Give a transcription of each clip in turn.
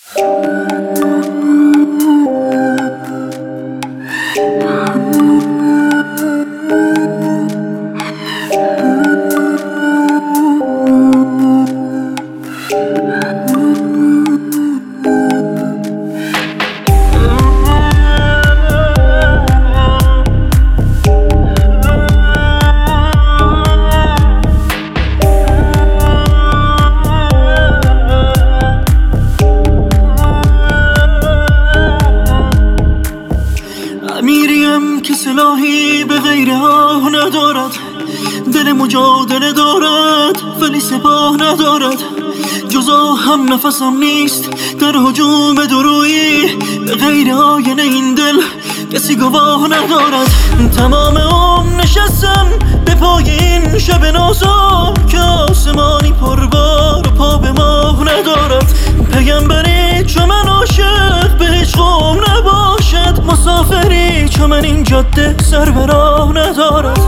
میریم که سلاحی به غیر آه ندارد، دل مجادله دارد ولی سپاه ندارد. جزا هم نفسم نیست در هجوم درویی، به غیر آینه این دل کسی گواه ندارد. تمام عمر نشستم به پای این شب نازا که آسمانی پربار و پا به ماه ندارد. پیامبری چو من عاشق به هیچ قوم نباشد، مسافری چو من این جاده سر به راه ندارد.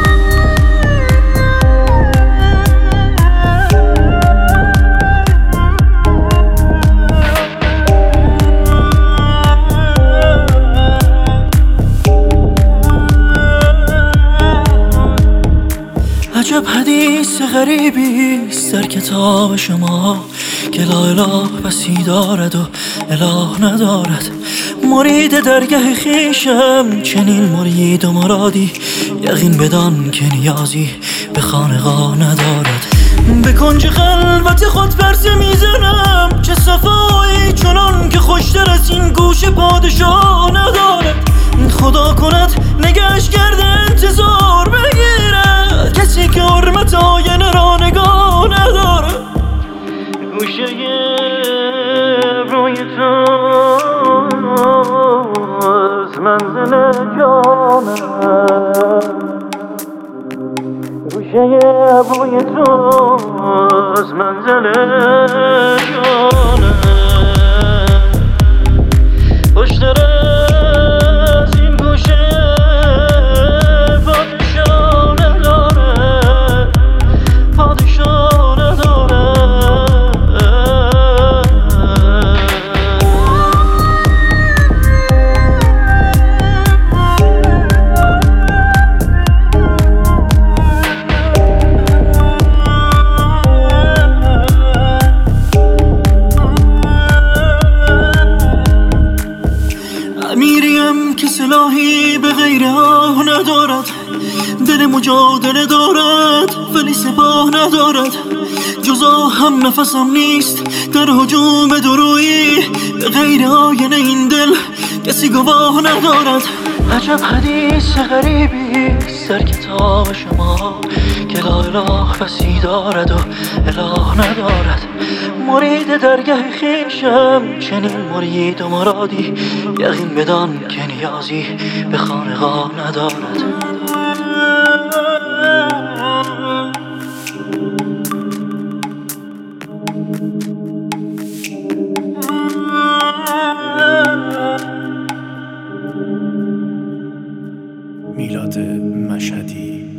عجب حدیث غریبیست در کتاب شما که لا اله بسی دارد و اله ندارد. مرید درگه خیشم چنین مرید و مرادی، یقین بدان که نیازی به خانقاه ندارد. به کنج خلوت خود پرسه میزنم چه صفایی چنان که خوشتر از این گوش پادشاه ندارد. خدا کند نگهش کرده انتظار بگیرد کسی که حرمت آینه را نگاه ندارد. گوشه روی تو از منزل جانم، گوشه روی تو از منزل جانم. خوشتر از این گوشه پادشاه نداره، پادشاه نداره. میریم که سلاحی به غیر آه ندارد، دل مجادله دارد ولی سپاه ندارد. جزا هم نفسم نیست در هجوم درویی، به غیر آینه این دل کسی گواه ندارد. عجب حدیث غریبیست در کتاب شما که لا اله بسی دارد و اله ندارد. مرید درگه خیشم چنین مرید و مرادی، یقین بدان که نیازی به خانقاه ندارد. میلاد مشهدی.